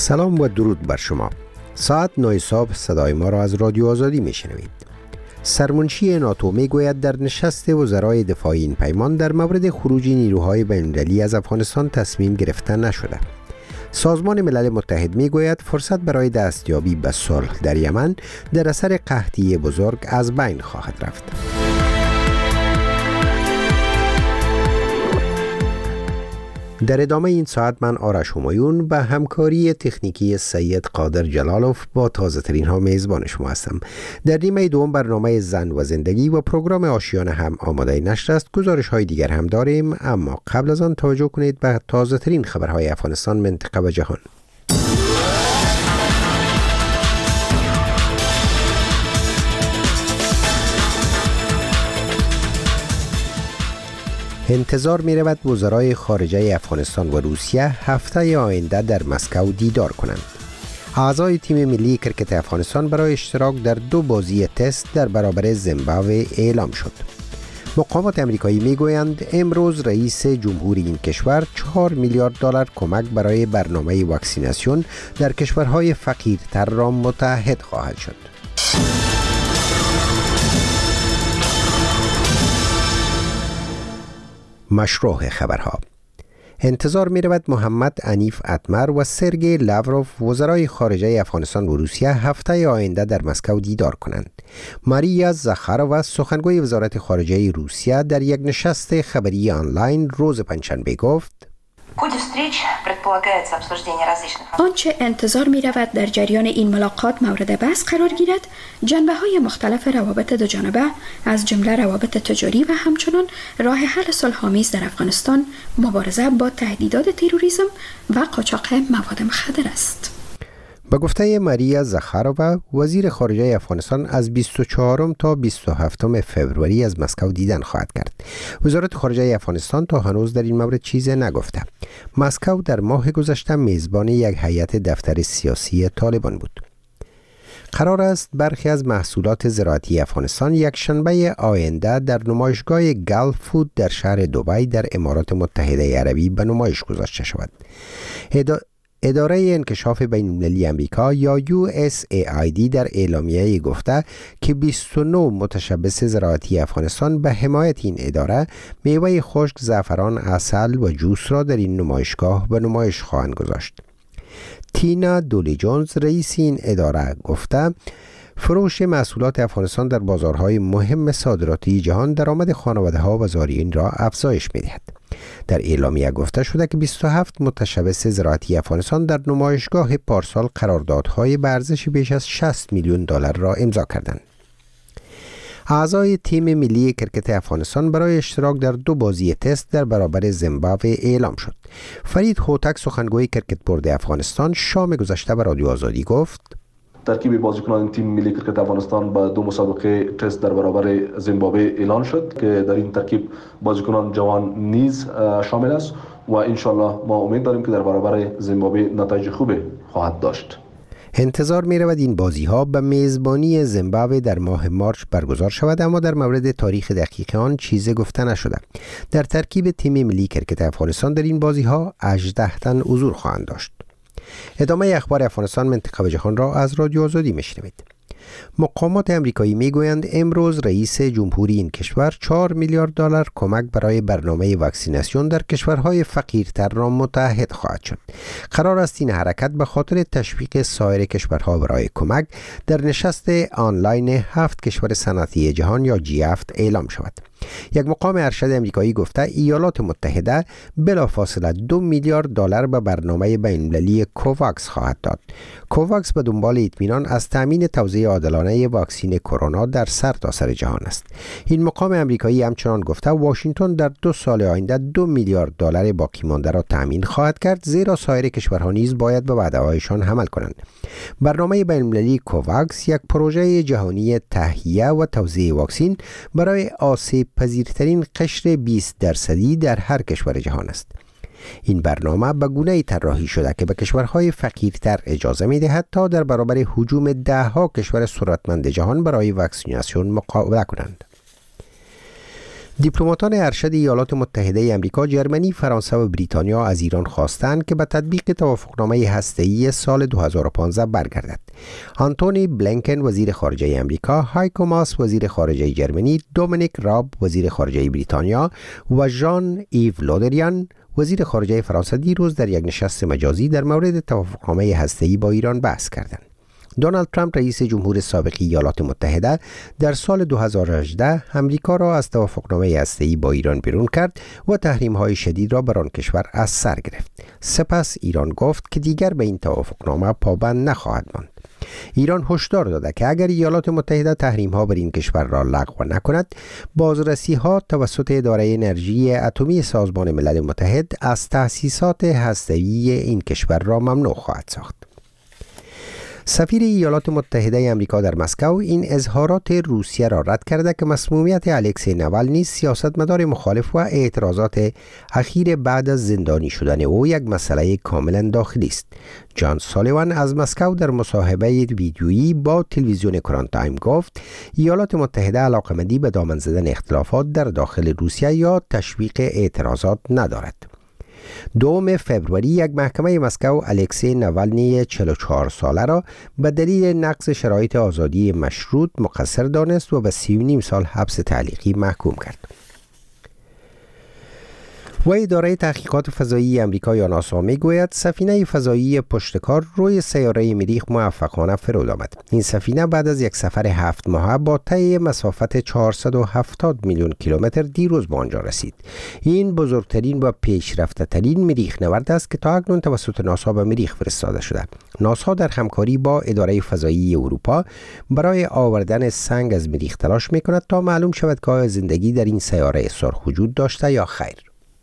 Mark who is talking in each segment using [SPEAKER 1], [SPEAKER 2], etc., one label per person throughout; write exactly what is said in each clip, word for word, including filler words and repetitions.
[SPEAKER 1] سلام و درود بر شما. ساعت نه صبح صدای ما را از رادیو آزادی میشنوید. سرمنشی ناتو میگوید در نشست وزرای دفاع این پیمان در مورد خروج نیروهای بین‌المللی از افغانستان تصمیم گرفته نشده. سازمان ملل متحد میگوید فرصت برای دستیابی به صلح در یمن در اثر قحطی بزرگ از بین خواهد رفت. در ادامه این ساعت من آرش همایون به همکاری تکنیکی سید قادر جلالوف با تازه ترین ها میزبان شما هستم. در نیمه دوم برنامه زن و زندگی و پروگرام آشیانه هم آماده نشر است. گزارش های دیگر هم داریم، اما قبل از آن توجه کنید به تازه ترین خبرهای افغانستان، منطقه و جهان. انتظار می رود وزرای خارجه افغانستان و روسیه هفته آینده در مسکو دیدار کنند. اعضای تیم ملی کرکت افغانستان برای اشتراک در دو بازی تست در برابر زیمبابوه اعلام شد. مقامات امریکایی می گویند امروز رئیس جمهور این کشور چهار میلیارد دلار کمک برای برنامه واکسیناسیون در کشورهای فقیرتر را متحد خواهد شد. مشروع خبرها. انتظار می رود محمد عنیف اتمر و سرگئی لاوروف وزرای خارجه افغانستان و روسیه هفته آینده در مسکو دیدار کنند. ماریا زاخارova سخنگوی وزارت خارجه روسیه در یک نشست خبری آنلاین روز پنجشنبه گفت:
[SPEAKER 2] آنچه انتظار می رود در جریان این ملاقات مورد بحث قرار گیرد جنبه های مختلف روابط دو جانبه از جمله روابط تجاری و همچنان راه حل صلح‌آمیز در افغانستان، مبارزه با تهدیدات تروریسم و قاچاق مواد مخدر است.
[SPEAKER 1] به گفته ماریا زاخارova، وزیر خارجه افغانستان از بیست و چهارم تا بیست و هفتم فوریه از مسکو دیدن خواهد کرد. وزارت خارجه افغانستان تا هنوز در این مورد چیزی نگفته. مسکو در ماه گذشته میزبان یک هیئت دفتر سیاسی طالبان بود. قرار است برخی از محصولات زراعتی افغانستان یک شنبه آینده در نمایشگاه گلف فود در شهر دبی در امارات متحده عربی به نمایش گذاشته شود. اداره انکشاف بین‌المللی امریکا یا یو اس ای آی دی در اعلامیه گفته که بیست و نه متشبث زراعتی افغانستان به حمایت این اداره میوه خشک، زعفران، عسل و جوس را در این نمایشگاه به نمایش خواهند گذاشت. تینا دولی جونز رئیس این اداره گفته فروش محصولات افغانستان در بازارهای مهم صادراتی جهان درآمد خانواده‌ها و زائرین را افزایش می‌دهد. در اعلامیه گفته شده که بیست و هفت متشبث زراعتی افغانستان در نمایشگاه پارسال قراردادهای به ارزش بیش از شصت میلیون دلار را امضا کردند. اعضای تیم ملی کرکت افغانستان برای اشتراک در دو بازی تست در برابر زیمبابوه اعلام شد. فرید هوتک سخنگوی کرکت بورد افغانستان شام گذشته به رادیو آزادی گفت:
[SPEAKER 3] ترکیب بازیکنان تیم ملی کرکت افغانستان با دو مسابقه تست در برابر زیمبابوه اعلان شد که در این ترکیب بازیکنان جوان نیز شامل است و انشالله ما امید داریم که در برابر زیمبابوه نتایج خوبی خواهد داشت.
[SPEAKER 1] انتظار می رود این بازی ها به میزبانی زیمبابوه در ماه مارچ برگزار شود، اما در مورد تاریخ دقیق آن چیزی گفته نشده. در ترکیب تیم ملی کرکت افغانستان در این بازی ها هجده تن حضور خواهند داشت. ادامه اخبار افغانستان، منطقه و جهان را از رادیو آزادی میشنوید. مقامات امریکایی میگویند امروز رئیس جمهوری این کشور چهار میلیارد دلار کمک برای برنامه واکسیناسیون در کشورهای فقیرتر را متحد خواهد شد. قرار است این حرکت به خاطر تشویق سایر کشورها برای کمک در نشست آنلاین هفت کشور صنعتی جهان یا جی هفت اعلام شود. یک مقام ارشد امریکایی گفته ایالات متحده بلافاصله دو میلیارد دلار به برنامه بین‌المللی کوواکس خواهد داد. کوواکس به دنبال اطمینان از تامین توزیع عادلانه واکسن کرونا در سرتاسر جهان است. این مقام امریکایی همچنان گفته واشنگتن در دو سال آینده دو میلیارد دلار باقی مانده را تامین خواهد کرد، زیرا سایر کشورها نیز باید به وعده‌هایشان عمل کنند. برنامه بین‌المللی کوواکس یک پروژه جهانی تهیه و توزیع واکسن برای آسیب پذیرترین قشر بیست درصدی در هر کشور جهان است. این برنامه به گونه‌ای طراحی شده که به کشورهای فقیرتر اجازه می‌دهد تا در برابر هجوم ده‌ها کشور ثروتمند جهان برای واکسیناسیون مقابله کنند. دیپلماتان ارشد ایالات متحده آمریکا، جرمنی، فرانسه و بریتانیا از ایران خواستند که به تطبیق توافقنامه هسته‌ای سال دو هزار و پانزده برگردد. آنتونی بلینکن وزیر خارجه آمریکا، هایکو ماس وزیر خارجه جرمنی، دومینیک راب وزیر خارجه بریتانیا و ژان ایو لودریان وزیر خارجه فرانسه دیروز در یک نشست مجازی در مورد توافقنامه هسته‌ای با ایران بحث کردند. دونالد ترامپ رئیس جمهور سابق ایالات متحده در سال دو هزار و هجده امریکا را از توافقنامه هسته‌ای با ایران بیرون کرد و تحریم‌های شدید را بر آن کشور از سر گرفت. سپس ایران گفت که دیگر به این توافقنامه پابند نخواهد ماند. ایران هشدار داده که اگر ایالات متحده تحریم‌ها بر این کشور را لغو نکند، بازرسی‌ها توسط اداره انرژی اتمی سازمان ملل متحد از تأسیسات هسته‌ای این کشور را ممنوع خواهد ساخت. سفیر ایالات متحده آمریکا در مسکو این اظهارات روسیه را رد کرده که مسمومیت الکسی نوالنی، سیاستمدار مخالف و اعتراضات اخیر بعد از زندانی شدن او یک مسئله کاملا داخلی است. جان سالیوان از مسکو در مصاحبه ویدیویی با تلویزیون کران تایم گفت ایالات متحده علاقمندی به دامن زدن اختلافات در داخل روسیه یا تشویق اعتراضات ندارد. دوم فوریه یک محکمه مسکو الکسی نوالنی چهل و چهار ساله را به دلیل نقض شرایط آزادی مشروط مقصر دانست و به سی و نیم سال حبس تعلیقی محکوم کرد. و اداره تحقیقات فضایی آمریکا یا ناسا میگوید سفینه فضایی پشتکار روی سیاره مریخ موفقانه فرود آمد. این سفینه بعد از یک سفر هفت ماهه با طی مسافت چهارصد و هفتاد میلیون کیلومتر دیروز به آنجا رسید. این بزرگترین و پیشرفته ترین مریخ نورد است که تا اکنون توسط ناسا به مریخ فرستاده شده. ناسا در همکاری با اداره فضایی اروپا برای آوردن سنگ از مریخ تلاش میکند تا معلوم شود که آیا زندگی در این سیاره سرخ وجود داشته یا خیر.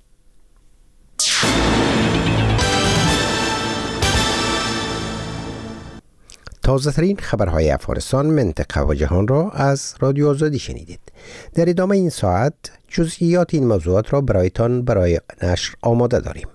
[SPEAKER 1] تازه ترین خبرهای افغانستان، منطقه و جهان را از رادیو آزادی شنیدید. در ادامه این ساعت جزئیات این موضوعات را برایتان برای نشر آماده داریم.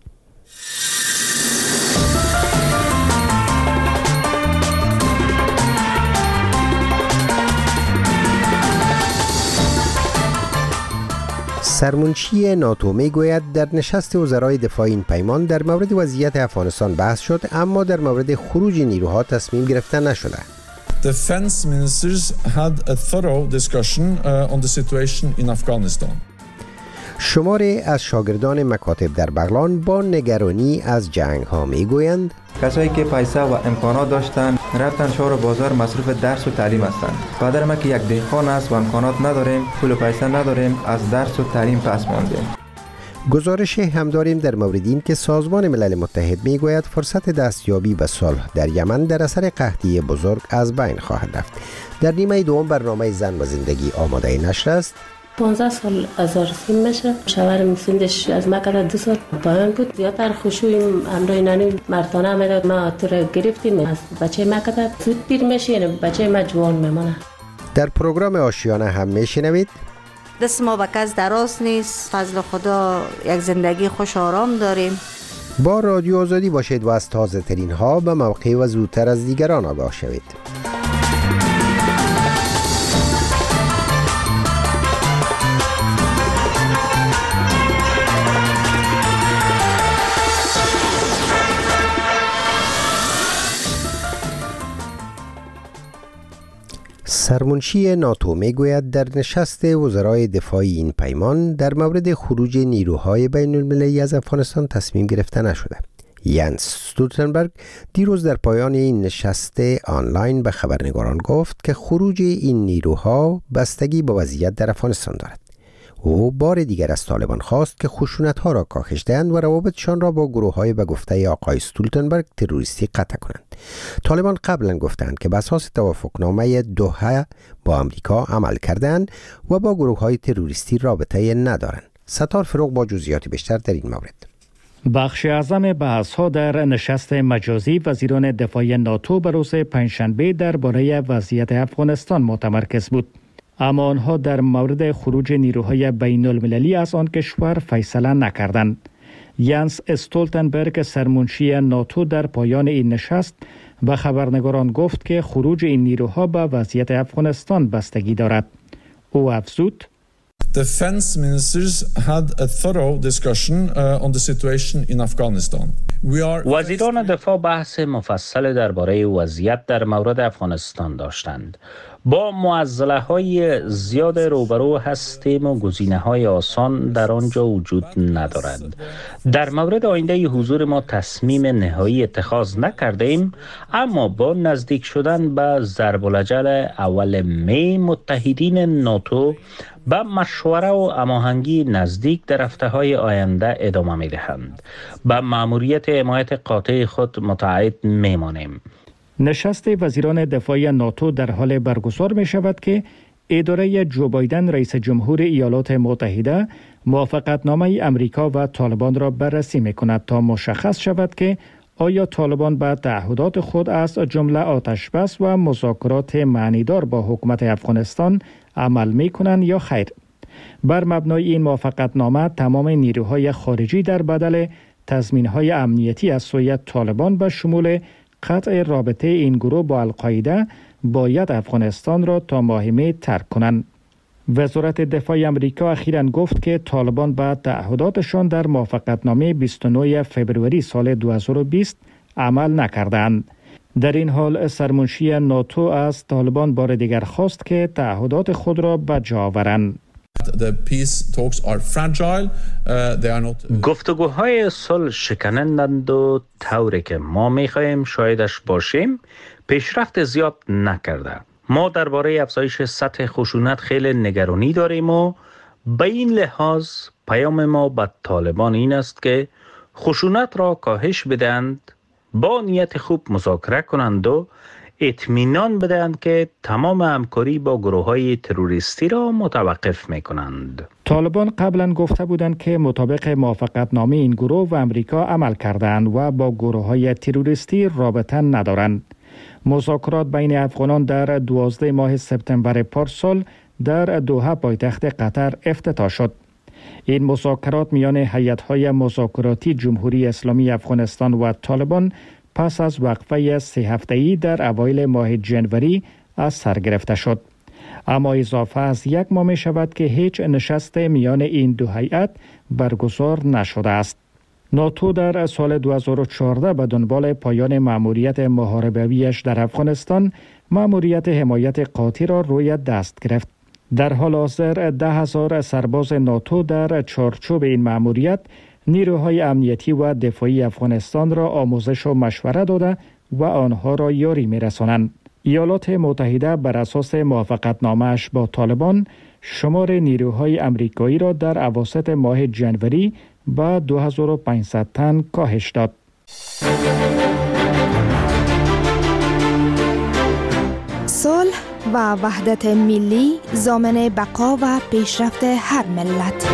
[SPEAKER 1] سرمنشی ناتو می گوید در نشست وزرای دفاع این پیمان در مورد وضعیت افغانستان بحث شد، اما در مورد خروج نیروها تصمیم گرفته نشده.
[SPEAKER 4] Defense ministers had a thorough discussion uh, on the situation in Afghanistan.
[SPEAKER 1] شماری از شاگردان مکاتب در بغلان با نگرانی از جنگ ها می گویند
[SPEAKER 5] کسایی که پیسه و امکانات داشتن رفتن شهر و بازار مصروف درس و تعلیم هستند. پدر ما که یک دهقان است و امکانات نداریم، پول و پیسه نداریم، از درس و تعلیم پس ماندیم.
[SPEAKER 1] گزارش هم داریم در مورد این که سازمان ملل متحد می گوید فرصت دستیابی به صلح در یمن در اثر قحطی بزرگ از بین خواهد رفت. در نیمه دوم برنامه زن و زندگی آماده نشر است.
[SPEAKER 6] پانزده سال از رسیم میشه. شوهرم سندش از مکه دو سال پایان بود. زیادتر خوشویم امرای نانی مرتانه آمده ما تو را گرفتیم از بچه مکه زود پیر میشه، یعنی بچه ما جوان میمونه.
[SPEAKER 1] در پروگرام آشیانه هم میشنوید
[SPEAKER 7] دست ما به کس دراز نیست، فضل خدا یک زندگی خوش آرام داریم.
[SPEAKER 1] با رادیو آزادی باشید و از تازه ترین ها به موقع و زودتر از دیگران آگاه شوید. سرمنشی ناتو میگوید در نشست وزرای دفاع این پیمان در مورد خروج نیروهای بین المللی از افغانستان تصمیم گرفته نشده. ینس ستولتنبرگ دیروز در پایان این نشست آنلاین به خبرنگاران گفت که خروج این نیروها بستگی به وضعیت در افغانستان دارد. او بار دیگر از طالبان خواست که خشونت‌ها را کاهش دهند و روابطشان را با گروه‌های به گفته آقای ستولتنبرگ تروریستی قطع کنند. طالبان قبلا گفتند که بر اساس توافقنامه دوحه با آمریکا عمل کردند و با گروه‌های تروریستی رابطه ندارند. ستار فروغ با جزئیات بیشتر در این مورد.
[SPEAKER 8] بخش اعظم بحث‌ها در نشست مجازی وزیران دفاع ناتو به روز پنجشنبه درباره وضعیت افغانستان متمرکز بود. اما آنها در مورد خروج نیروهای بین المللی از آن کشور فیصله نکردند. ینس استولتنبرگ سرمنشی ناتو در پایان این نشست به خبرنگاران گفت که خروج این نیروها به وضعیت افغانستان بستگی دارد. او افزود:
[SPEAKER 4] Defense ministers had a thorough discussion uh, on the situation in Afghanistan. We are
[SPEAKER 9] وزیران دفاع بحث مفصل درباره وضعیت در مورد افغانستان داشتند. با معضله‌های زیاد روبرو هستیم و گزینه‌های آسان در آنجا وجود ندارد. در مورد آینده حضور ما تصمیم نهایی اتخاذ نکردیم، اما با نزدیک شدن به ضرب الاجل اول می متحدین ناتو به مشوره و هماهنگی نزدیک در هفته‌های آینده ادامه می‌دهند. به مأموریت حمایت قاطع خود متعهد می‌مانیم.
[SPEAKER 8] نشست وزیران دفاع ناتو در حال برگزار می شود که اداره جو بایدن رئیس جمهور ایالات متحده موافقتنامه امریکا و طالبان را بررسی می کند تا مشخص شود که آیا طالبان به تعهدات خود از جمله آتش بس و مذاکرات معنیدار با حکومت افغانستان عمل می کنند یا خیر. بر مبنای این موافقتنامه تمام نیروهای خارجی در بدل تضمین‌های امنیتی از سوی طالبان به شمول قطع رابطه این گروه با القاعده باید افغانستان را تا ماه می ترک کنند. وزارت دفاع امریکا اخیراً گفت که طالبان به تعهداتشان در موافقتنامه بیست و نه فوریه سال دو هزار و بیست عمل نکردند. در این حال سرمنشی ناتو از طالبان بار دیگر خواست که تعهدات خود را به جا آورند.
[SPEAKER 9] گفتگوهای صلح شکنندند و طوری که ما می‌خواهیم شاهدش باشیم پیشرفت زیاد نکرده. ما درباره افزایش سطح خشونت خیلی نگرانی داریم و به این لحاظ پیام ما به طالبان این است که خشونت را کاهش بدهند، با نیت خوب مذاکره کنند و اطمینان بدهند که تمام همکاری با گروه‌های تروریستی را متوقف می‌کنند.
[SPEAKER 8] طالبان قبلا گفته بودند که مطابق موافقتنامه این گروه و امریکا عمل کردند و با گروه‌های تروریستی رابطه ندارند. مذاکرات بین افغانان در دوازده ماه سپتامبر پارسال در دوحه پایتخت قطر افتتاح شد. این مذاکرات میان هیئت‌های مذاکراتی جمهوری اسلامی افغانستان و طالبان پس از وقفه سه هفته‌ای در اوایل ماه جنوری از سر گرفته شد. اما اضافه از یک ماه می شود که هیچ نشست میان این دو هیئت برگزار نشده است. ناتو در سال دو هزار و چهارده به دنبال پایان مأموریت محاربه‌ایش در افغانستان مأموریت حمایت قاطع را روی دست گرفت. در حال حاضر ده هزار سرباز ناتو در چارچوب این مأموریت نیروهای امنیتی و دفاعی افغانستان را آموزش و مشوره داده و آنها را یاری می‌رسانند. ایالات متحده بر اساس موافقتنامه‌اش با طالبان شمار نیروهای امریکایی را در اواسط ماه جنوری به دو هزار و پانصد تن کاهش داد.
[SPEAKER 10] صلح و وحدت ملی ضامن بقا و پیشرفت هر ملت.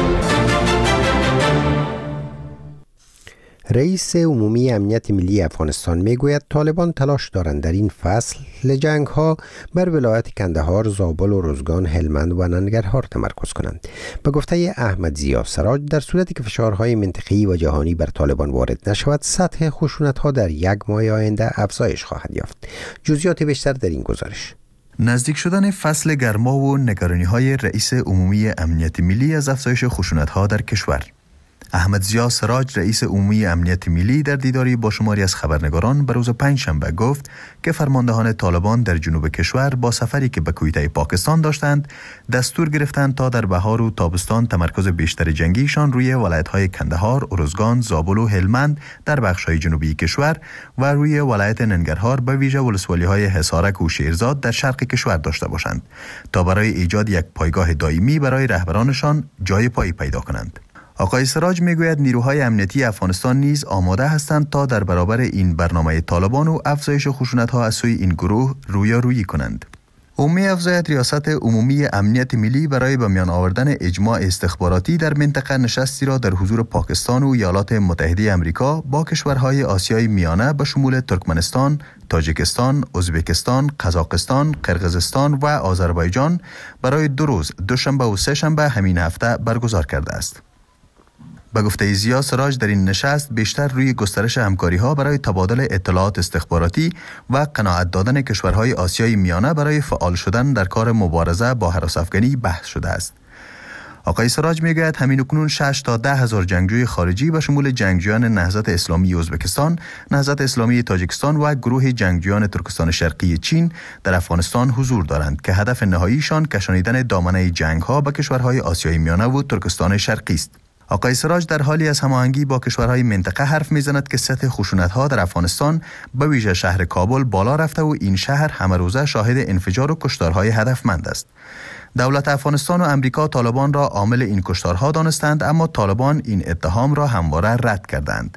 [SPEAKER 1] رئیس عمومی امنیت ملی افغانستان میگوید طالبان تلاش دارند در این فصل جنگ ها بر ولایت کندهار، زابل و روزگان، هلمند و ننگرهار تمرکز کنند. به گفته احمد ضیا سراج، در صورتی که فشارهای منطقه‌ای و جهانی بر طالبان وارد نشود، سطح خشونت ها در یک ماه آینده افزایش خواهد یافت. جزئیات بیشتر در این گزارش.
[SPEAKER 11] نزدیک شدن فصل گرما و نگرانی های رئیس عمومی امنیت ملی از افزایش خشونت ها در کشور. احمد ضیا سراج، رئیس عمومی امنیت ملی، در دیداری با شماری از خبرنگاران به روز پنجشنبه گفت که فرماندهان طالبان در جنوب کشور با سفری که به کویته پاکستان داشتند دستور گرفتند تا در بهار و تابستان تمرکز بیشتر جنگیشان روی ولایت‌های کندهار، ارزگان، زابل و هلمند در بخش‌های جنوبی کشور و روی ولایت ننگرهار به ویژه ولسوالی‌های حصارک و شیرزاد در شرق کشور داشته باشند تا برای ایجاد یک پایگاه دائمی برای رهبرانشان جای پایی پیدا کنند. آقای سراج میگوید نیروهای امنیتی افغانستان نیز آماده هستند تا در برابر این برنامه طالبان و افزایش خشونت‌ها از سوی این گروه رویارویی کنند. او می‌افزاید ریاست عمومی امنیت ملی برای به میان آوردن اجماع استخباراتی در منطقه نشستی را در حضور پاکستان و ایالات متحده آمریکا با کشورهای آسیای میانه به شمول ترکمنستان، تاجیکستان، ازبکستان، قزاقستان، قرقیزستان و آذربایجان برای دو روز، دوشنبه و سه شنبه همین هفته برگزار کرده است. به گفته ضیا سراج، در این نشست بیشتر روی گسترش همکاری‌ها برای تبادل اطلاعات استخباراتی و قناعت دادن کشورهای آسیای میانه برای فعال شدن در کار مبارزه با هراس افغانی بحث شده است. آقای سراج میگوید همین اکنون شش تا ده هزار جنگجوی خارجی به شمول جنگجویان نهضت اسلامی ازبکستان، نهضت اسلامی تاجیکستان و گروه جنگجویان ترکستان شرقی چین در افغانستان حضور دارند که هدف نهاییشان کشانیدن دامنه جنگ‌ها به کشورهای آسیای میانه و ترکستان شرقی است. آقای سراج در حالی از هماهنگی با کشورهای منطقه حرف میزند که سطح خشونت‌ها در افغانستان به ویژه شهر کابل بالا رفته و این شهر همه روزه شاهد انفجار و کشتارهای هدفمند است. دولت افغانستان و امریکا طالبان را عامل این کشتارها دانستند، اما طالبان این اتهام را همواره رد کردند.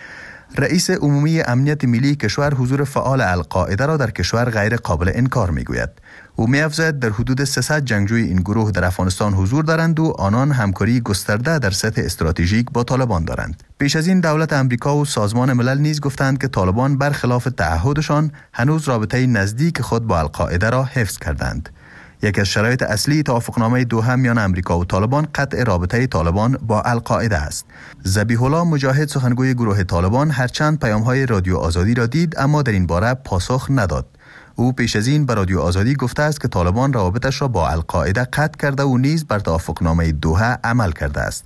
[SPEAKER 11] رئیس عمومی امنیت ملی کشور حضور فعال القاعده را در کشور غیر قابل انکار میگوید. او می‌افزاید در حدود سیصد جنگجوی این گروه در افغانستان حضور دارند و آنان همکاری گسترده در سطح استراتژیک با طالبان دارند. پیش از این دولت امریکا و سازمان ملل نیز گفتند که طالبان برخلاف تعهدشان هنوز رابطه نزدیک خود با القاعده را حفظ کردند. یکی از شرایط اصلی توافقنامه دوحه میان امریکا و طالبان قطع رابطه طالبان با القاعده است. ذبیح الله مجاهد سخنگوی گروه طالبان هرچند پیام‌های رادیو آزادی را دید اما در این باره پاسخ نداد. او پیش از این به رادیو آزادی گفته است که طالبان روابطش را با القاعده قطع کرده و نیز بر توافقنامه دوحه عمل کرده است.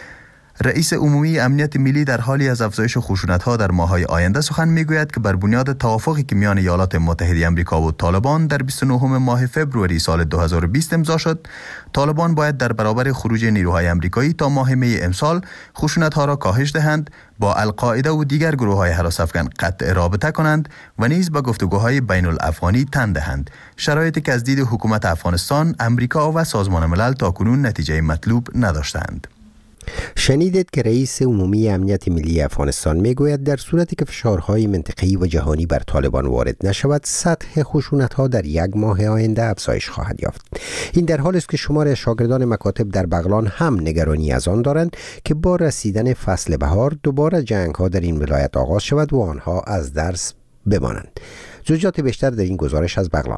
[SPEAKER 11] رئیس عمومی امنیت ملی در حالی از افزایش خشونت‌ها در ماه‌های آینده سخن می‌گوید که بر بنیاد توافقی که میان ایالات متحده آمریکا و طالبان در بیست و نهم ماه فوریه سال دو هزار و بیست امضا شد، طالبان باید در برابر خروج نیروهای آمریکایی تا ماه می امسال خشونت‌ها را کاهش دهند، با القاعده و دیگر گروه‌های هراس افکن قطع رابطه کنند و نیز به گفتگوهای بین الافغانی تن دهند، شرایطی که از دید حکومت افغانستان، آمریکا و سازمان ملل تاکنون نتیجه مطلوب نداشتند.
[SPEAKER 1] شنیدید که رئیس عمومی امنیت ملی افغانستان میگوید در صورتی که فشارهای منطقه‌ای و جهانی بر طالبان وارد نشود، سطح خشونت‌ها در یک ماه آینده افزایش خواهد یافت. این در حالی است که شمار شاگردان مکاتب در بغلان هم نگرانی از آن دارند که با رسیدن فصل بهار دوباره جنگ‌ها در این ولایت آغاز شود و آنها از درس بمانند. جزئیات بیشتر در این گزارش از بغلان.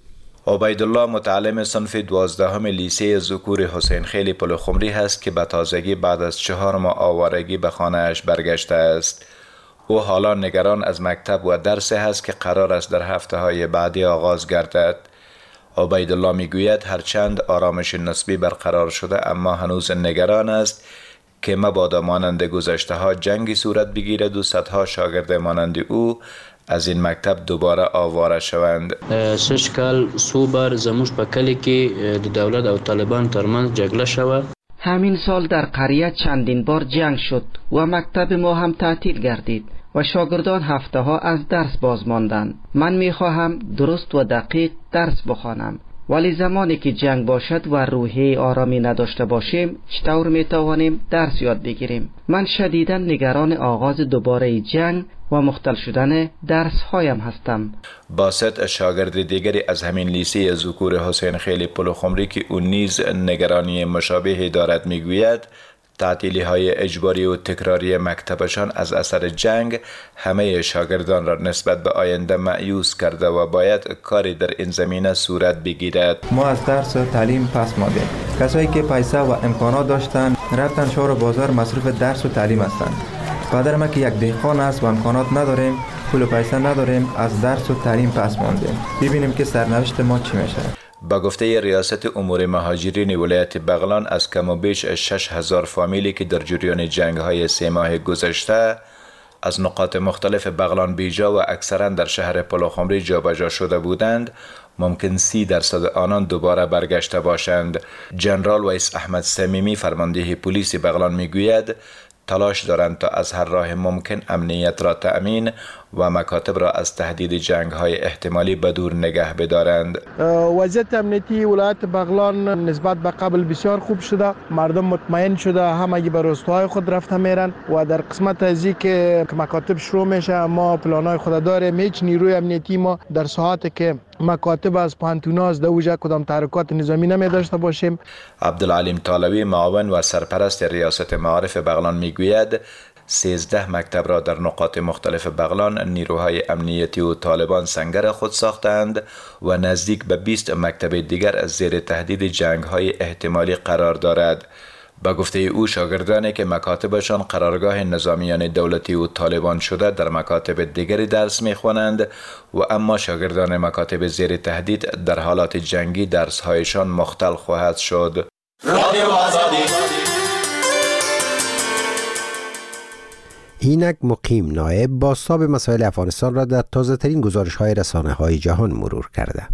[SPEAKER 12] عبیدالله متعلم صنف دوازدهم لیسه ذکور حسین خیلی پلخمری هست که به تازگی بعد از چهار ماه آوارگی به خانه اش برگشته است. او حالا نگران از مکتب و درس هست که قرار است در هفته های بعدی آغاز گردد. عبیدالله میگوید هرچند آرامش نسبی برقرار شده اما هنوز نگران است که مبادا مانند گذشته ها جنگی صورت بگیرد و صدها شاگرد مانند او از این مکتب دوباره آواره شوند.
[SPEAKER 13] شش کال صوبر زموش په کلی کې د دولت او طالبان ترمنځ جګړه شوه.
[SPEAKER 14] همین سال در قریه چندین بار جنگ شد و مکتب ما هم تعطیل گردید و شاگردان هفته ها از درس باز ماندند. من می خواهم درست و دقیق درس بخوانم، ولی زمانی که جنگ باشد و روحیه آرامی نداشته باشیم چطور می توانیم درس یاد بگیریم؟ من شدیداً نگران آغاز دوباره جنگ و مختل شدن درس هایم هستم.
[SPEAKER 12] باسط شاگرد دیگری از همین لیسه ذکور حسین خیلی پلخمری که اون نیز نگرانی مشابهی دارد میگوید تعطیلی های اجباری و تکراری مکتبشان از اثر جنگ همه شاگردان را نسبت به آینده مایوس کرده و باید کاری در این زمینه صورت بگیرد.
[SPEAKER 5] ما از درس و تعلیم پس ماندیم. کسایی که پیسه و امکانات داشتن رفتن شهر و بازار مصروف درس و تعلیم هستند. پدر ما که یک دهقان است و امکانات نداریم، پول و پیسه نداریم، از درس و تعلیم پس ماندیم. ببینیم که سرنوشت ما چی میشه.
[SPEAKER 12] با گفته ریاست امور مهاجرین ولایت بغلان از کم و بیش شش هزار فامیلی که در جریان جنگ های سه ماه گذشته از نقاط مختلف بغلان بیجا و اکثرا در شهر پلخمری جابجا شده بودند، ممکن سی درصد آنان دوباره برگشته باشند. جنرال ویس احمد صمیمی فرمانده پلیس بغلان میگوید تلاش دارند تا از هر راه ممکن امنیت را تأمین و مکاتب را از تهدید جنگ های احتمالی بدور نگه بدارند.
[SPEAKER 15] وضعیت امنیتی ولایت بغلان نسبت به قبل بسیار خوب شده، مردم مطمئن شده، همگی به روستاهای خود رفته میرن و در قسمت از این که مکاتب شروع میشه ما پلانای خود داریم. هیچ نیروی امنیتی ما در ساعتی که مکاتب از پانتوناز دوجه کدام تحرکات نظامی نمی داشته باشیم.
[SPEAKER 12] عبدالعلیم طالوی معاون و سرپرست ریاست معارف بغلان میگوید سیزده مکتب را در نقاط مختلف بغلان نیروهای امنیتی و طالبان سنگر خود ساختند و نزدیک به بیست مکتب دیگر از زیر تهدید جنگ های احتمالی قرار دارد. با گفته او شاگردانی که مکاتبشان قرارگاه نظامیان دولتی و طالبان شده در مکاتب دیگری درس میخوانند و اما شاگردان مکاتب زیر تهدید در حالات جنگی درسهایشان مختل خواهد شد.
[SPEAKER 16] رادیو آزادی.
[SPEAKER 1] اینک مقیم نایب بازتاب مسائل افغانستان را در تازه ترین گزارش های رسانه های جهان مرور کرده.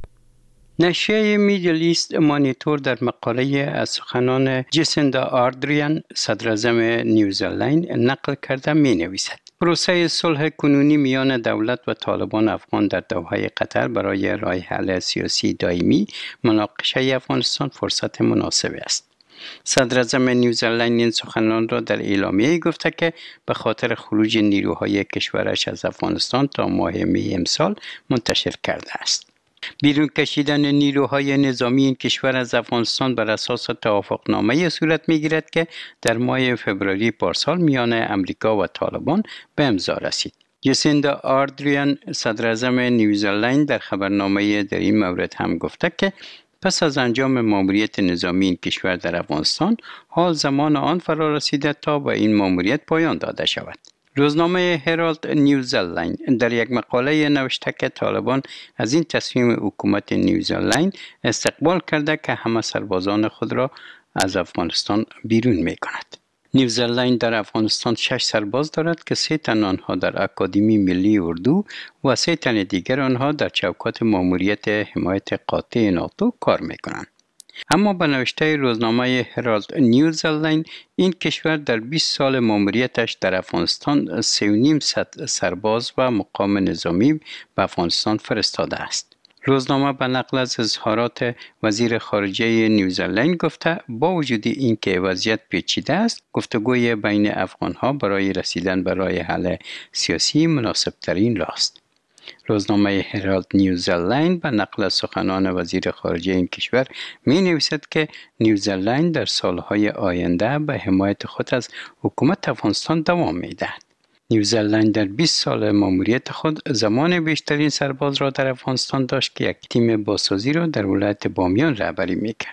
[SPEAKER 17] نشریه میدل ایست مانیتور در مقاله از سخنان جسیندا آردریان صدراعظم نیوزلند نقل کرده می نویسد پروسه صلح کنونی میان دولت و طالبان افغان در دوحه قطر برای راه حل سیاسی دائمی مناقشه افغانستان فرصت مناسب است. صدراعظم نیوزلند این سخنان را در اعلامیه گفته که به خاطر خروج نیروهای کشورش از افغانستان تا ماه می امسال منتشر کرده است. بیرون کشیدن نیروهای نظامی این کشور از افغانستان بر اساس توافقنامه صورت می‌گیرد که در ماه فوریه پارسال میان امریکا و طالبان به امضا رسید. جسیندا آردریان صدراعظم نیوزلند در خبرنامه در این مورد هم گفته که پس از انجام ماموریت نظامی این کشور در افغانستان حال زمان آن فرا رسیده تا به این ماموریت پایان داده شود. روزنامه هرالد نیوزلند در یک مقاله نوشته که طالبان از این تصمیم حکومت نیوزلند استقبال کرده که همه سربازان خود را از افغانستان بیرون می کند. نیوزلند در افغانستان شش سرباز دارد که سه تن آنها در اکادمی ملی اردو و سه تن دیگر آنها در چوکات ماموریت حمایت قاطع ناتو کار می کنند. اما به نوشته روزنامه هرالد نیوزلند این کشور در بیست سال ماموریتش در افغانستان سه و نیم صد سرباز و مقام نظامی به افغانستان فرستاده است. روزنامه به نقل از اظهارات وزیر خارجه نیوزلند گفته با وجود اینکه وضعیت پیچیده است گفتگوی بین افغانها برای رسیدن به راه حل سیاسی مناسب ترین راه است. روزنامه هرالد نیوزلند به نقل از سخنان وزیر خارجه این کشور می نویسد که نیوزلند در سالهای آینده به حمایت خود از حکومت افغانستان دوام می دهد. نیوزلند در بیست سال ماموریت خود زمان بیشترین سرباز را در افغانستان داشت که یک تیم بازسازی را در ولایت بامیان رهبری می کرد.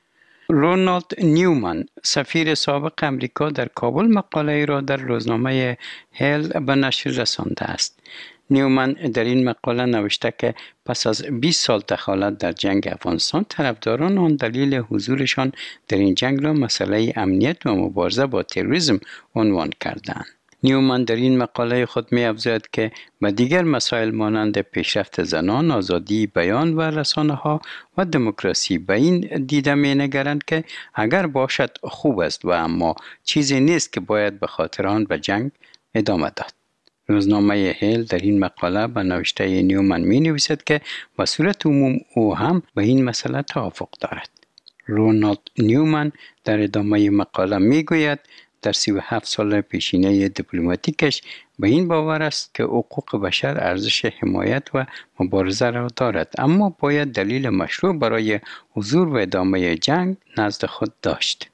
[SPEAKER 17] رونالد نیومن سفیر سابق امریکا در کابل مقاله را در روزنامه هل به نشر رسانده است. نیومن در این مقاله نوشته که پس از بیست سال دخالت در جنگ افغانستان طرفداران آن دلیل حضورشان در این جنگ را مسئله امنیت و مبارزه با تروریسم عنوان کردند. نیومن در این مقاله خود می افزاید که به دیگر مسائل مانند پیشرفت زنان، آزادی بیان و رسانه ها و دموکراسی به این دیده می نگرند که اگر باشد خوب است و اما چیزی نیست که باید به خاطر آن به جنگ ادامه داد. روزنامه هل در این مقاله به نوشته نیومن می نویسد که به صورت عموم او هم به این مسئله توافق دارد. رونالد نیومن در ادامه مقاله می گوید در سی و هفت سال پیشینه دیپلماتیکش به این باور است که حقوق بشر ارزش حمایت و مبارزه را دارد، اما باید دلیل مشروع برای حضور و ادامه جنگ نزد خود داشت.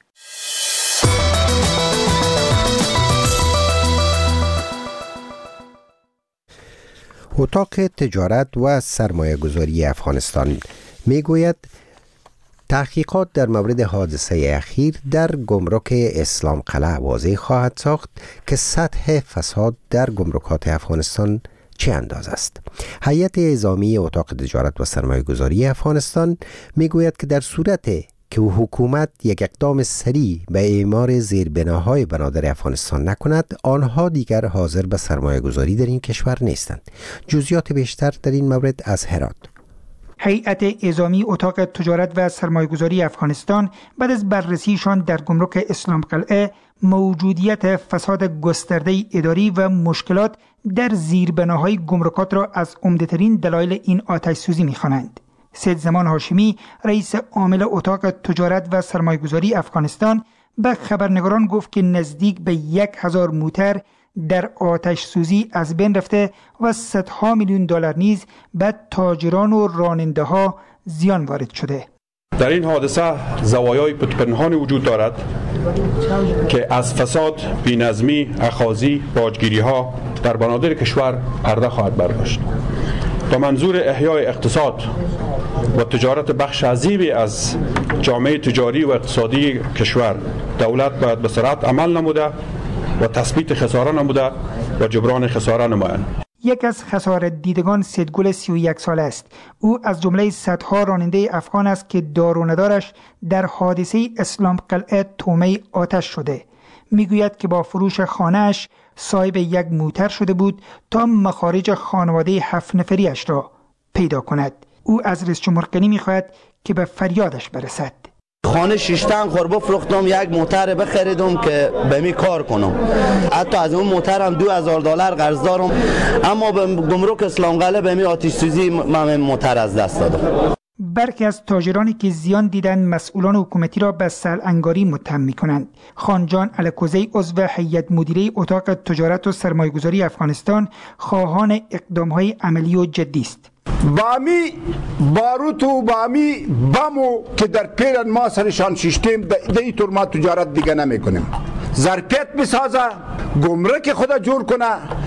[SPEAKER 1] اتاق تجارت و سرمایه گذاری افغانستان می گوید تحقیقات در مورد حادثه اخیر در گمرک اسلام قلعه واضح خواهد ساخت که سطح فساد در گمرکات افغانستان چه اندازه است. هیئت اعزامی اتاق تجارت و سرمایه گذاری افغانستان می گوید که در صورت که حکومت یک اقدام سریع به اعمار زیربناهای بنادر افغانستان نکند، آنها دیگر حاضر به سرمایه گذاری در این کشور نیستند. جزئیات بیشتر در این مورد از هرات.
[SPEAKER 18] هیئت اعزامی اتاق تجارت و سرمایه‌گذاری افغانستان بعد از بررسیشان در گمرک اسلام قلعه موجودیت فساد گسترده اداری و مشکلات در زیربناهای گمرکات را از عمده‌ترین دلایل این آتش سوزی می‌خوانند. سید زمان هاشمی رئیس عامل اتاق تجارت و سرمایه‌گذاری افغانستان به خبرنگاران گفت که نزدیک به یک هزار موتر در آتش سوزی از بین رفته و صدها میلیون دلار نیز به تاجران و راننده ها زیان وارد شده.
[SPEAKER 19] در این حادثه زوایای پنهانی وجود دارد که از فساد، بی‌نظمی، اخاذی، باجگیری ها در بنادر کشور پرده خواهد برداشت. با منظور احیای اقتصاد و تجارت بخش عظیمی از جامعه تجاری و اقتصادی کشور، دولت باید به سرعت عمل نموده و تثبیت خساره نموده و جبران خساره نمایند.
[SPEAKER 18] یک از خسارت دیدگان سیدگل سی و یک ساله است. او از جمله صدها راننده افغان است که دار و ندارش در حادثه اسلام قلعه تومه آتش شده. میگوید که با فروش خانه‌اش صاحب یک موتر شده بود تا مخارج خانواده هفت نفریش را پیدا کند. او از رئیس جمهور غنی میخواهد که به فریادش برسد.
[SPEAKER 16] خانه شیشتن خوربه فروختم، یک موتر بخریدم که به می کار کنم. حتی از اون موترم دو هزار دلار قرض دارم، اما به گمرک اسلام قلعه به می آتش سوزی من موتر از دست دادم.
[SPEAKER 18] برخی از تاجرانی که زیان دیدن مسئولان حکومتی را به سرانگاری متهم می‌کنند. خانجان الکوزی عضو هیئت مدیره اتاق تجارت و سرمایه‌گذاری افغانستان خواهان اقدام‌های عملی و جدی است.
[SPEAKER 20] بامی باروت و بامی بمو که در پیرن ما سرشان شیشتیم در اینطور ما تجارت دیگه نمی کنیم. ظرفیت بسازه، گمرک خدا جور کنه،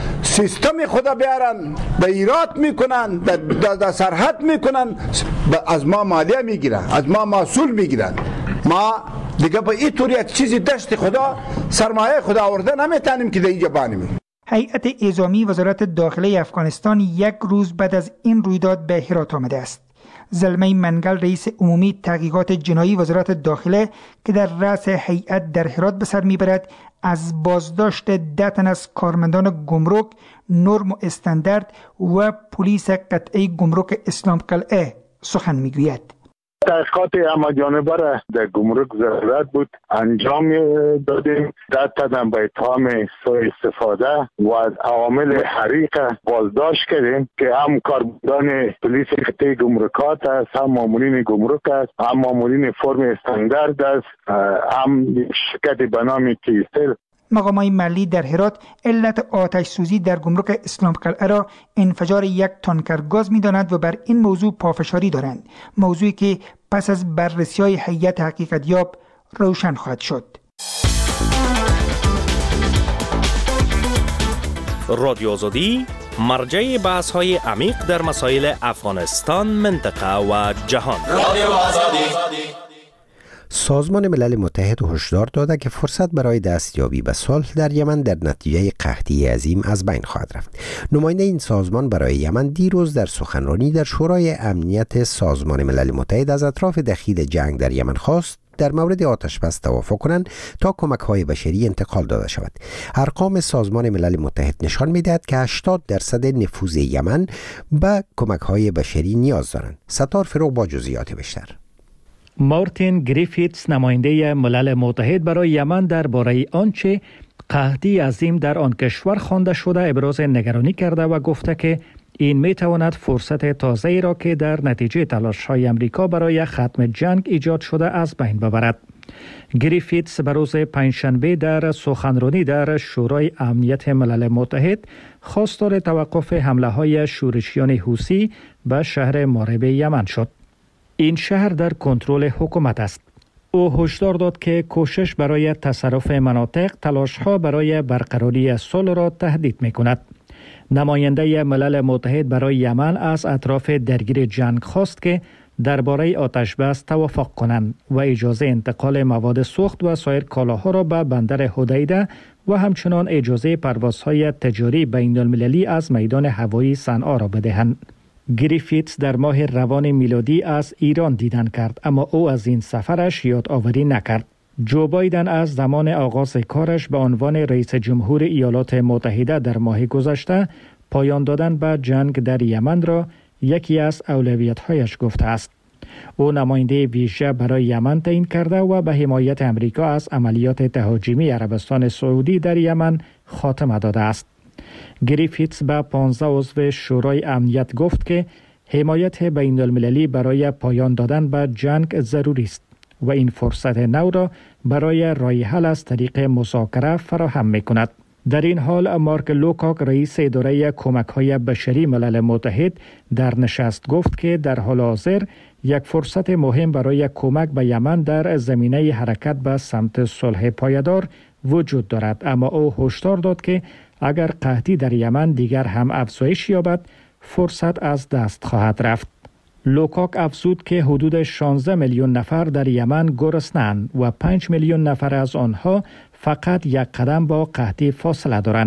[SPEAKER 20] سیستم خدا بیارن، به ایراد میکنن، در سرحد میکنن، از ما مالیه میگیرن، از ما محصول میگیرن. ما دیگه به این طور یک چیزی دست خدا سرمایه خدا آورده نمیتونیم که در اینجا بانیم.
[SPEAKER 18] هیئت اعزامی وزارت داخله افغانستان یک روز بعد از این رویداد به هرات آمده است. زلمه منگل رئیس عمومی تحقیقات جنایی وزارت داخله که در رأس هیئت در هرات به سر میبرد، از بازداشت ده تن از کارمندان گمرک، نرم و استاندارد و پلیس قطعه گمرک اسلام قلعه سخن میگوید.
[SPEAKER 21] تحقیقات همه جانبه را در گمرک ضرورت بود انجام دادیم. ده تن به اتهام سوء استفاده و عوامل حریق بازداشت کردیم که هم کارمندان پلیس قطعه گمرکات است، هم مامورین گمرک است، هم مامورین فرم استاندارد است، هم شرکت به نام تیستل.
[SPEAKER 18] مقامات محلی در هرات علت آتش سوزی در گمرک اسلام قلعه را انفجار یک تانکر گاز می‌دانند و بر این موضوع پافشاری دارند، موضوعی که پس از بررسی‌های هیئت حقیقت یاب روشن خواهد شد.
[SPEAKER 22] رادیو آزادی مرجع بحث‌های عمیق در مسائل افغانستان، منطقه و جهان. رادیو آزادی.
[SPEAKER 1] سازمان ملل متحد هشدار داده که فرصت برای دستیابی به صلح در یمن در نتیجه قحطی عظیم از بین خواهد رفت. نماینده این سازمان برای یمن دیروز در سخنرانی در شورای امنیت سازمان ملل متحد از اطراف دخیل جنگ در یمن خواست در مورد آتش بس توافق کنند تا کمک‌های بشری انتقال داده شود. ارقام سازمان ملل متحد نشان می‌دهد که هشتاد درصد نفوذ یمن به کمک‌های بشری نیاز دارند. ستار فروغ با جزئیات بیشتر.
[SPEAKER 8] مارتین گریفیتس نماینده ملل متحد برای یمن درباره آنچه قحطی عظیم در آن کشور خوانده شده ابراز نگرانی کرده و گفته که این می تواند فرصت تازه‌ای را که در نتیجه تلاش‌های امریکا برای ختم جنگ ایجاد شده از بین ببرد. گریفیتس به روز پنجشنبه در سخنرانی در شورای امنیت ملل متحد خواستار توقف حمله‌های شورشیان حوثی به شهر مارب یمن شد. این شهر در کنترل حکومت است. او هشدار داد که کوشش برای تصرف مناطق تلاش‌ها برای برقراری صلح را تهدید می‌کند. نماینده ملل متحد برای یمن از اطراف درگیر جنگ خواست که درباره آتش بس توافق کنند و اجازه انتقال مواد سوخت و سایر کالاها را به بندر حدیده و همچنان اجازه پروازهای تجاری بین المللی از میدان هوایی صنعا را بدهند. گریفیتس در ماه روان میلادی از ایران دیدن کرد، اما او از این سفرش یادآوری نکرد. جو بایدن از زمان آغاز کارش به عنوان رئیس جمهور ایالات متحده در ماه گذشته پایان دادن به جنگ در یمن را یکی از اولویت‌هایش گفته است. او نماینده ویژه برای یمن تعیین کرده و به حمایت امریکا از عملیات تهاجمی عربستان سعودی در یمن خاتمه داده است. گریفیتس به پانزده عضو شورای امنیت گفت که حمایت بین المللی برای پایان دادن به جنگ ضروری است و این فرصت نو را برای راه حل از طریق مذاکره فراهم می‌کند. در این حال مارک لوکاک رئیس اداره کمک‌های بشری ملل متحد در نشست گفت که در حال حاضر یک فرصت مهم برای کمک به یمن در زمینه حرکت به سمت صلح پایدار وجود دارد، اما او هشدار داد که اگر قحطی در یمن دیگر هم افزایش یابد فرصت از دست خواهد رفت. لوکاک افزود که حدود شانزده میلیون نفر در یمن گرسنه‌اند و پنج میلیون نفر از آنها فقط یک قدم با قحطی فاصله دارند.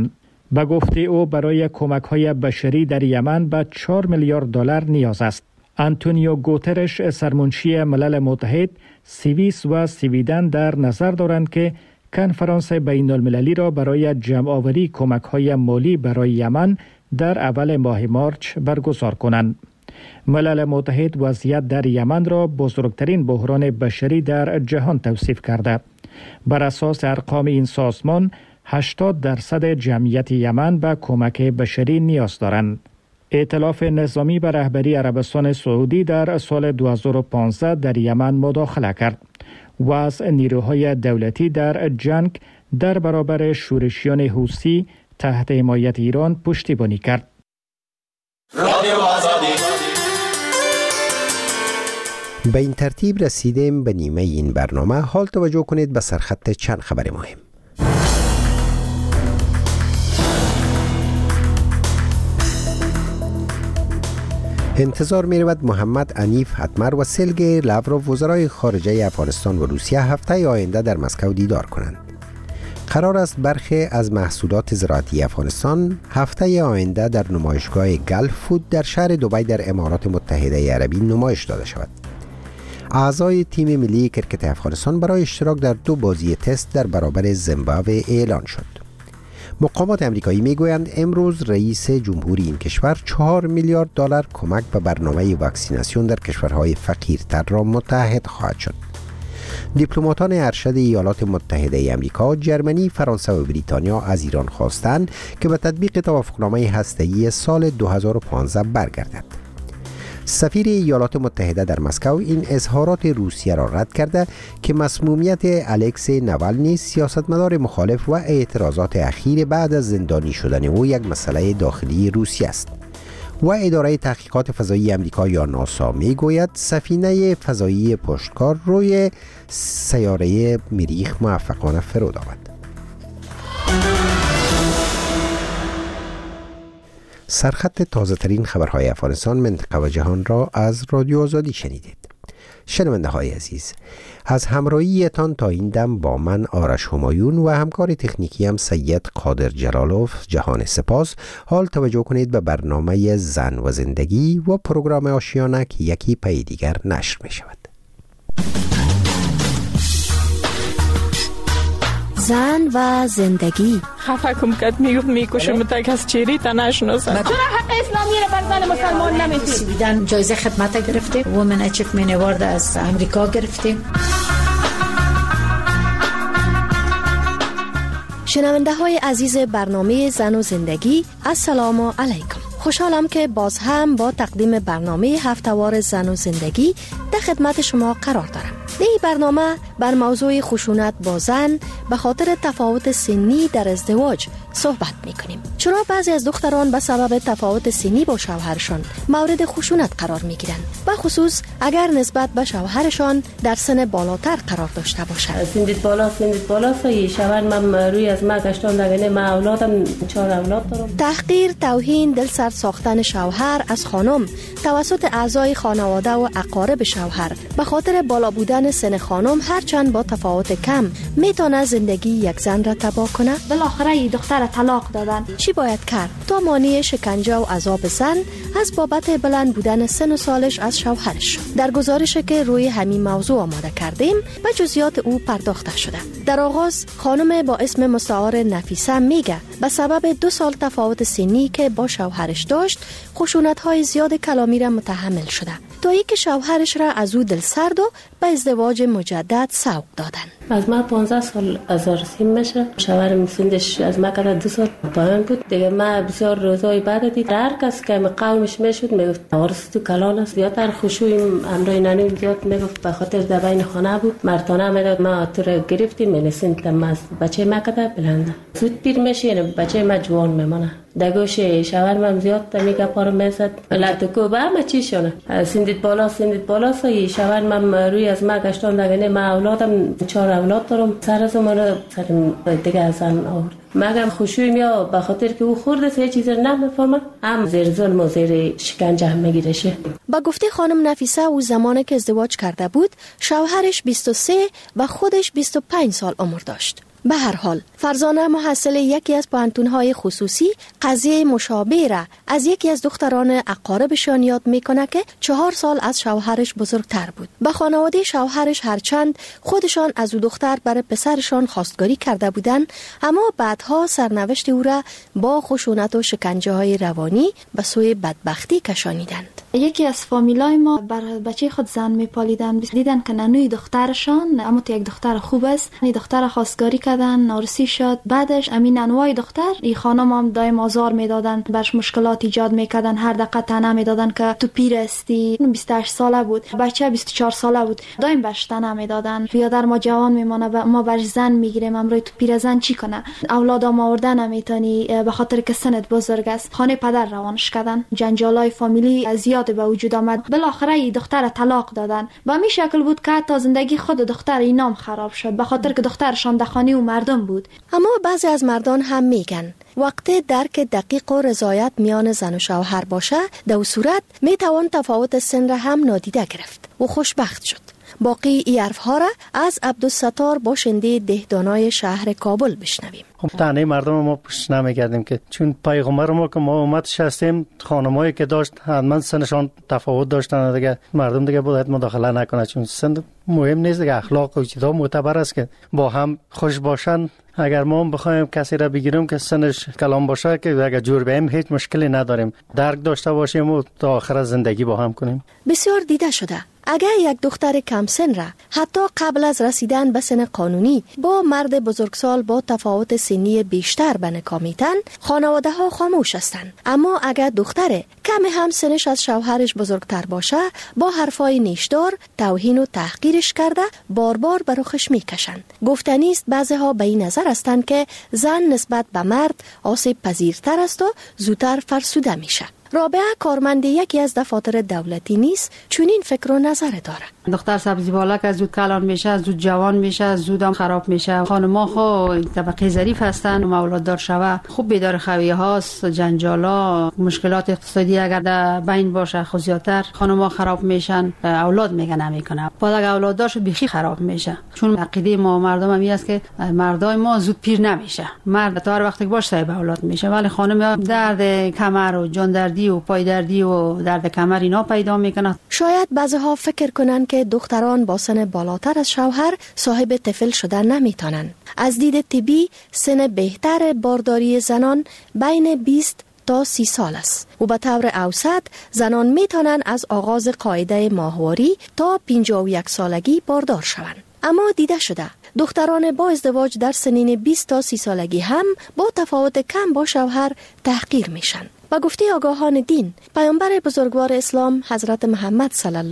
[SPEAKER 8] به گفته او برای کمک‌های بشری در یمن به چهار میلیارد دلار نیاز است. آنتونیو گوترش سرمنشی ملل متحد سوئیس و سویدن در نظر دارند که کنفرانس بین المللی را برای جمع‌آوری کمک‌های مالی برای یمن در اول ماه مارچ برگزار کنند. ملل متحد وضعیت در یمن را بزرگترین بحران بشری در جهان توصیف کرده. بر اساس ارقام این سازمان هشتاد درصد جمعیت یمن به کمک بشری نیاز دارند. ائتلاف نظامی به رهبری عربستان سعودی در سال دو هزار و پانزده در یمن مداخله کرد و از نیروهای دولتی در جنگ در برابر شورشیان حوثی تحت حمایت ایران پشتیبانی کرد.
[SPEAKER 1] به این ترتیب رسیدیم به نیمه این برنامه. حال توجه کنید به سرخط چند خبر مهم. انتظار می رود محمد عنیف اتمر و سرگئی لاوروف وزرای خارجه افغانستان و روسیه هفته آینده در مسکو دیدار کنند. قرار است برخی از محصولات زراعتی افغانستان هفته آینده در نمایشگاه گلف فود در شهر دبی در امارات متحده عربی نمایش داده شود. اعضای تیم ملی کرکت افغانستان برای اشتراک در دو بازی تست در برابر زیمبابوه اعلان شد. مقامات امریکایی میگویند امروز رئیس جمهوری این کشور چهار میلیارد دلار کمک به برنامه واکسیناسیون در کشورهای فقیرتر را متحد خواهد شد. دیپلماتان ارشد ایالات متحده آمریکا، جرمنی، فرانسه و بریتانیا از ایران خواستند که به تطبیق توافقنامه هسته‌ای سال دو هزار و پانزده برگردد. سفیر ایالات متحده در مسکو این اظهارات روسیه را رد کرده که مسمومیت الکسی ناوالنی سیاستمدار مخالف و اعتراضات اخیر بعد از زندانی شدن او یک مسئله داخلی روسیه است. و اداره تحقیقات فضایی آمریکا یا ناسا میگوید سفینه فضایی پشتکار روی سیاره مریخ موفقانه فرود آمد. سرخط تازه ترین خبرهای افغانستان، منطقه و جهان را از رادیو آزادی شنیدید. شنونده های عزیز، از همراهیتان تا این دم با من آرش همایون و همکار تکنیکی هم سید قادر جلالوف جهان سپاس. حال توجه کنید به برنامه زن و زندگی و پروگرام آشیانه که یکی پی دیگر نشر می شود.
[SPEAKER 10] زن و زندگی.
[SPEAKER 2] خفه کم کد میگفت میکشم تک از چیری تا نشناسم.
[SPEAKER 3] چرا حق اسلامی را بر زن مسلمان نمیدید؟
[SPEAKER 23] سویدن جایزه خدمت گرفته، وومن اچیومنت اوارد از امریکا گرفته.
[SPEAKER 10] شنونده های عزیز برنامه زن و زندگی، السلام علیکم. خوشحالم که باز هم با تقدیم برنامه هفته‌وار زن و زندگی در خدمت شما قرار دارم. در این برنامه بر موضوع خشونت با زن به خاطر تفاوت سنی در ازدواج صحبت میکنیم. چرا بعضی از دختران به سبب تفاوت سنی با شوهرشان مورد خشونت قرار میگیرند، به خصوص اگر نسبت به شوهرشان در سن بالاتر قرار داشته باشد.
[SPEAKER 6] سندید بالا سندید بالا سایی شوهر من روی از ما گشتان دگنه ما اولادم چهار اولاد دارم.
[SPEAKER 10] تحقیر، توهین، دل سرد ساختن شوهر از خانم توسط اعضای خانواده و اقارب شوهر به خاطر بالا بودن سن خانم هرچند با تفاوت کم میتونه زندگی یک زن را تباه کنه.
[SPEAKER 3] بالاخره این دختر طلاق دادن.
[SPEAKER 10] چی باید کرد تا مانع شکنجه و عذاب زن از بابت بلند بودن سن و سالش از شوهرش؟ در گزارشی که روی همین موضوع آماده کردیم به جزئیات او پرداخته شده. در آغاز خانم با اسم مستعار نفیسه میگه به سبب دو سال تفاوت سنی که با شوهرش داشت خشونت‌های زیاد کلامی را متحمل شده تا اینکه شوهرش را از او دل سرد و به ازدواج مجدد سوق دادن.
[SPEAKER 6] از ما پانزده سال ازارسیم میشه. شوهرم سنش از ما کلا دو سال پایین بود. دیگه ما بسیار روزای بعد دید هر کس که قومش میشد میگفت وارث تو کلان است. زیادتر خشوعیم امرای نانی زیاد میگفت به خاطر در بین خانه بود. مرتانه میداد ما تو رو گرفتیم می‌نسین تماس بچه ما کدا بلنده. زود پیر میشه بچه ما جوان میمونه. دگوش شوهرم زیاد میگه پارو میزد لاتو با ما چی شونه سندید بالا سندید بالا سایی شوهرم روی از ما گشتان دگنه ما اولادم چهار اولاد دارم. سر از ما سر دیگه از زن آورد. مگم خوشویم یا به خاطر که او خورده سه چیز رو نمیفهمه هم زیر ظلم و زیر شکنجه هم میگیرشه.
[SPEAKER 10] با گفته خانم نفیسه او زمانی که ازدواج کرده بود شوهرش بیست و سه و خودش بیست و پنج سال عمر داشت. به هر حال فرزانه محصل یکی از پانتون‌های خصوصی قضیه مشابه را از یکی از دختران اقاربشان یاد میکنه که چهار سال از شوهرش بزرگتر بود. به خانواده شوهرش هرچند خودشان از او دختر برای پسرشان خواستگاری کرده بودند، اما بعدها سرنوشت او را با خشونت و شکنجه های روانی به سوی بدبختی کشانیدند.
[SPEAKER 3] یکی از فامیلای ما بر بچه خود زن میپالیدن، دیدن که ننوی دخترشان اما تو یک دختر خوب است، این دختر خواستگاری کردن، نارسی شد. بعدش امین ننوای دختر این خانم هم دایم آزار میدادن، برش مشکلات ایجاد میکردن، هر دقیقه طعنه میدادن که تو پیر استی. بیست و هشت ساله بود، بچه بیست و چهار ساله بود، دایم برش طعنه میدادن. بیادر ما جوان میمونه، ما برش زن میگیریم، امروز تو پیر زن چی کنه؟ اولادام آورده نمیتونی به خاطر که سنت بزرگ است. خانه پدر روانش کردن، جنجالای فامیلی زیاد به وجود آمد. بالاخره این دختر طلاق دادن. با می شکل بود که تا زندگی خود دختر اینام خراب شد به خاطر که دخترشان دخانی و مردم بود.
[SPEAKER 10] اما بعضی از مردان هم میگن وقتی درک دقیق و رضایت میان زن و شوهر باشه، در صورت میتوان تفاوت سن را هم نادیده گرفت و خوشبخت شد. باقی ای حرفها را از عبدالستار باشنده دهدانای شهر کابل بشنویم.
[SPEAKER 4] خب تنه مردم ما پشت نمیگردیم که چون پیغمبر ما که ما امتش هستیم، خانمایی که داشت حتما سنشان تفاوت داشتن دیگه، مردم دیگه باید مداخله نکنه، چون سن مهم نیست دیگه، اخلاق و چیزا معتبر است که با هم خوش باشن. اگر ما بخوایم کسی را بگیریم که سنش کلام باشه که اگر جور بیم هیچ مشکلی نداریم، درک داشته باشیم و تا آخر زندگی با هم کنیم.
[SPEAKER 10] بسیار دیده شده اگر یک دختر کم سن را حتی قبل از رسیدن به سن قانونی با مرد بزرگسال با تفاوت سنی بیشتر به نکاح میتن، خانواده ها خاموش هستند. اما اگر دختر کم هم سنش از شوهرش بزرگتر باشه، با حرفای نیشدار توهین و تحقیرش کرده بار بار بر رخش میکشند. گفتنی است بعضی ها به این نظر هستند که زن نسبت به مرد آسیب پذیرتر است و زودتر فرسوده میشه. رابعه کارمند یکی از دفاتر دولتی نیست، چون این فکر و نظر داره.
[SPEAKER 7] دختر سبزی بالا که زود کلان میشه، زود جوان میشه، زودم خراب میشه. خانم‌ها خو طبقه ظریف هستن، اولاد دار شوه خوب بیدار خویه هاست، جنجالا، مشکلات اقتصادی اگر در بین باشه خو زیادتر خانم‌ها خراب میشن، اولاد میگه نمیکنه. بعد اگر اولاد دار شد بیخی خراب میشه، چون عقیده ما مردم هم است که مردای ما زود پیر نمیشه، مرد تا هر وقتی که باشه به اولاد میشه، ولی خانم درد کمر و جان دردی و پای دردی و درد کمر اینا پیدا میکنه.
[SPEAKER 10] شاید بعضی‌ها فکر کنن که دختران با سن بالاتر از شوهر صاحب طفل شدن نمیتونن. از دید طبی سن بهتر بارداری زنان بین بیست تا سی سال است و به طور اوسط زنان میتونن از آغاز قاعده ماهواری تا پنجاه و یک سالگی باردار شوند. اما دیده شده دختران با ازدواج در سنین بیست تا سی سالگی هم با تفاوت کم با شوهر تحقیر میشن. با گفته آگاهان دین، پیامبر بزرگوار اسلام حضرت محمد صلی الله